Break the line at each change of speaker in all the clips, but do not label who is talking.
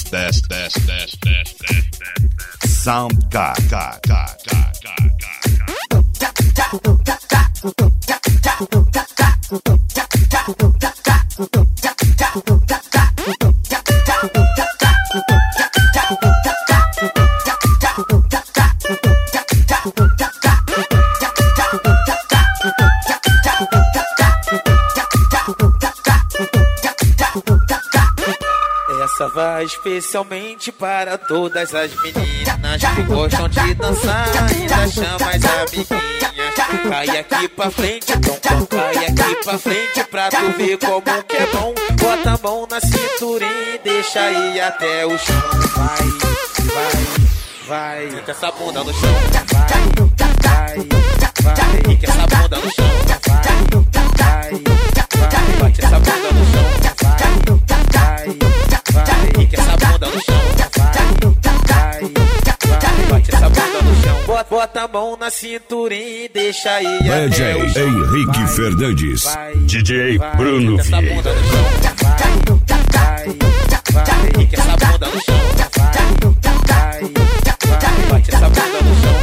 Sound God.
Essa vai especialmente para todas as meninas que gostam de dançar, ainda chama as amiguinhas. Cai aqui pra frente, tom, cai aqui pra frente pra tu ver como que é bom. Bota a mão na cinturinha e deixa ir até o chão. Vai, fica essa bunda no chão. Vai, fica essa bunda no chão. Vai, bate essa bunda no chão. Vai, fica essa bunda no chão. Vai, bate essa bunda no chão. Bota a mão na cinturinha e deixa ir
DJ
até o chão.
Henrique Fernandes, DJ Bruno
Fica essa bunda no chão. Vai, fica essa bunda no chão. Vai, bate essa bunda no chão.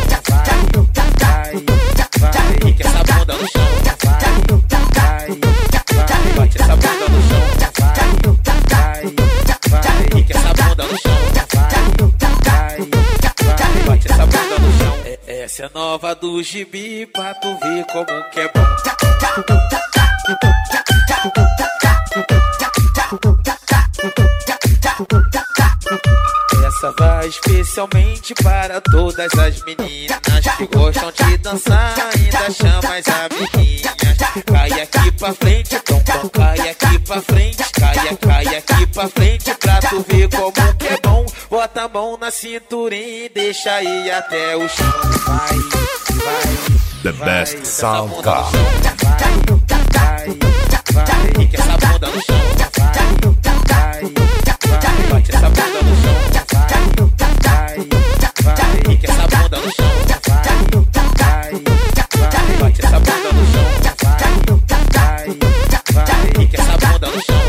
Vai, fica essa bunda no chão. Vai, bate essa bunda no chão. Vai, fica essa bunda no chão. Vai, bate essa bunda no chão. Essa é nova do gibi pra tu ver como que é bom. Essa vai especialmente para todas as meninas que gostam de dançar, ainda chama as amiguinhas. Cai aqui pra frente, tom, cai aqui pra frente, cai aqui pra frente pra tu ver como que é bom. Bota a mão na cinturinha e deixa ir até o chão.
The best sound God.
Vai, fica essa bunda no chão. Vai, bate essa bunda no chão. Vai, fica essa bunda no chão. Vai, bate essa bunda no chão. Vai, fica essa bunda no chão.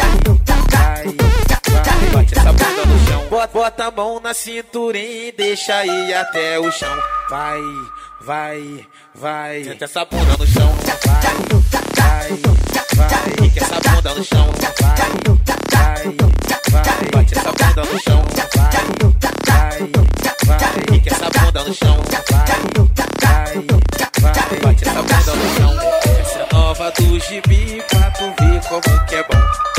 Vai, bate essa bunda no chão. Bota a mão na cinturinha e deixa ir até o chão. Vai, senta essa bunda no chão. Vai, fica essa bunda no chão. Vai, bate essa bunda no chão. Vai, fica essa bunda no chão. Vai, bate essa bunda no chão. Essa é nova do gibi pra tu ver como que é bom.